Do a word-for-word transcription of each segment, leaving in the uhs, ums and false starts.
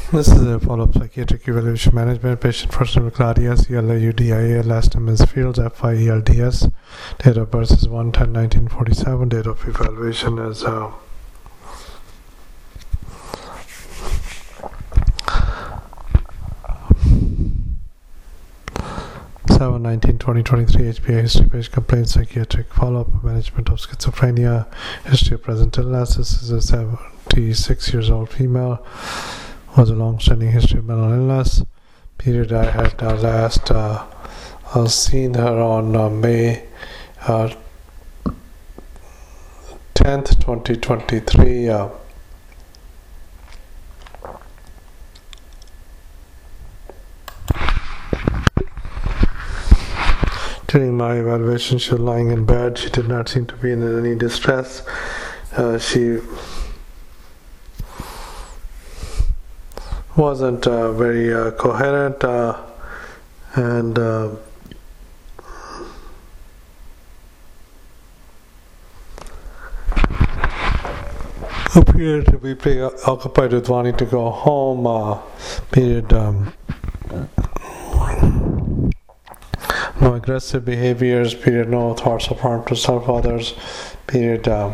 This is a follow-up psychiatric evaluation management. Patient first name is Claudia, C L A U D I A, last name is Fields, F I E L D S. Date of birth is one ten nineteen forty-seven. Date of evaluation is uh, seven nineteen twenty twenty-three. H P A history page, complaint, psychiatric follow-up, management of schizophrenia, history of present illness. This is a seventy-six years old female. Was a long-standing history of mental illness. Period I had uh, last uh, uh, seen her on uh, May uh, tenth, twenty twenty-three. Uh, during my evaluation, she was lying in bed. She did not seem to be in any distress. Uh, she wasn't uh, very uh, coherent uh, and uh, appeared to be preoccupied with wanting to go home. Uh, period. Um, no aggressive behaviors. Period. No thoughts of harm to self others. Period. Um,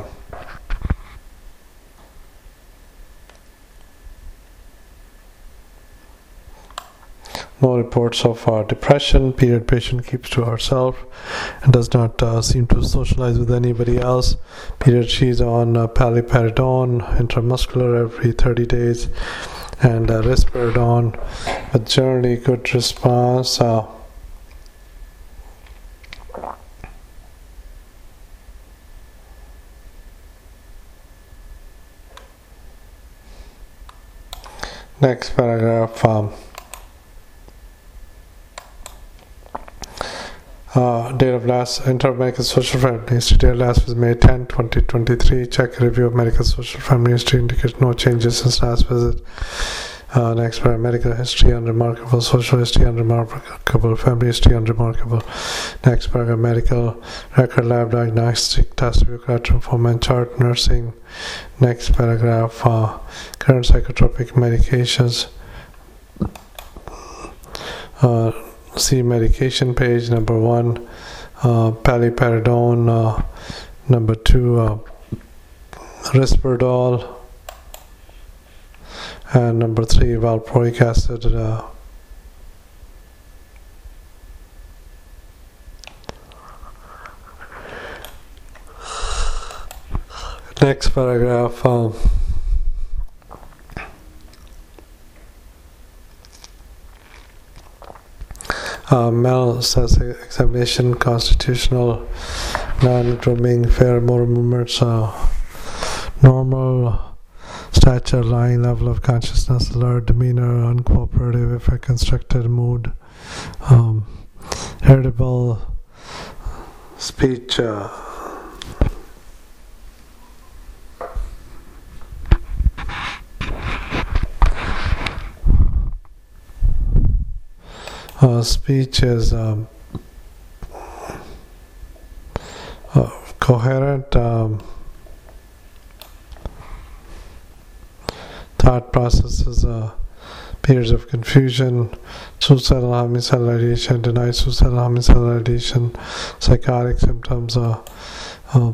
No reports of uh, depression. Period. Patient keeps to herself and does not uh, seem to socialize with anybody else. Period. She's on uh, paliperidone intramuscular every thirty days and uh, risperidone with generally good response. Uh, next paragraph. Um, Uh, date of last enter medical social family history. Date of last was May tenth, twenty twenty-three. Check review of medical social family history indicates no changes since last visit. Uh, next paragraph, medical history unremarkable, social history unremarkable, family history unremarkable. Next paragraph, medical record, lab diagnostic test, review, form and chart, nursing. Next paragraph, uh, current psychotropic medications. Uh, See medication page, number one, uh, paliperidone, uh, number two, uh, risperidone, and number three, valproic acid. Uh, next paragraph. Uh, Uh, Mel says examination, constitutional, non-grooming, fair motor movements, uh, normal stature, lying, level of consciousness, alert, demeanor, uncooperative, if a constructed mood, um, irritable, speech, uh, Uh, speech is um, uh, coherent, um, thought processes, uh, periods of confusion, suicidal homicidal ideation, denied suicidal homicidal ideation, psychotic symptoms, uh, uh,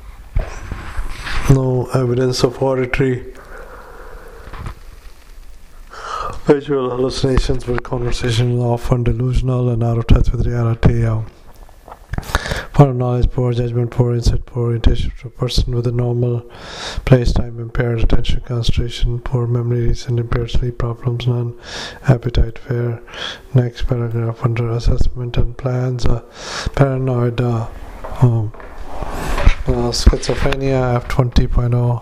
no evidence of auditory visual hallucinations, where conversation is often delusional and out of touch with reality. Uh, poor knowledge, poor judgment, poor insight, poor orientation to a person with a normal place, time, impaired attention, concentration, poor memory, recent impaired sleep problems, none, appetite, fair. Next paragraph, under assessment and plans, uh, paranoid, uh, um, uh, schizophrenia, F twenty point oh.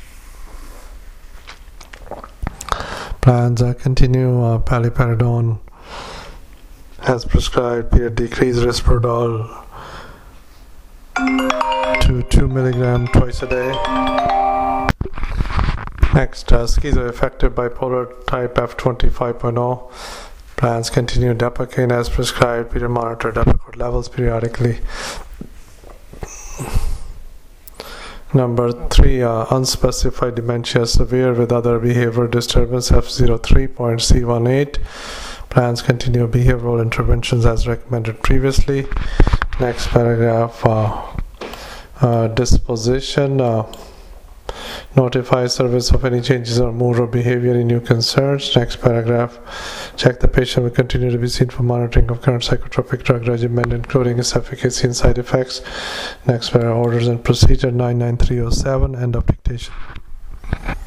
Plans uh, continue uh, paliperidone as prescribed. Period. Decrease risperidone to two milligram twice a day. Next, uh, schizoaffective bipolar type F twenty-five point oh. Plans continue Depakine as prescribed. Period. Monitor Depakine levels periodically. Number three, uh, unspecified dementia severe with other behavior disturbance F zero three point C one eight. Plans continue behavioral interventions as recommended previously. Next paragraph, uh, uh, disposition. Uh, Notify service of any changes or mood or behavior in new concerns. Next paragraph, check the patient will continue to be seen for monitoring of current psychotropic drug regimen, including its efficacy and side effects. Next paragraph, orders and procedure nine nine three oh seven, end of dictation.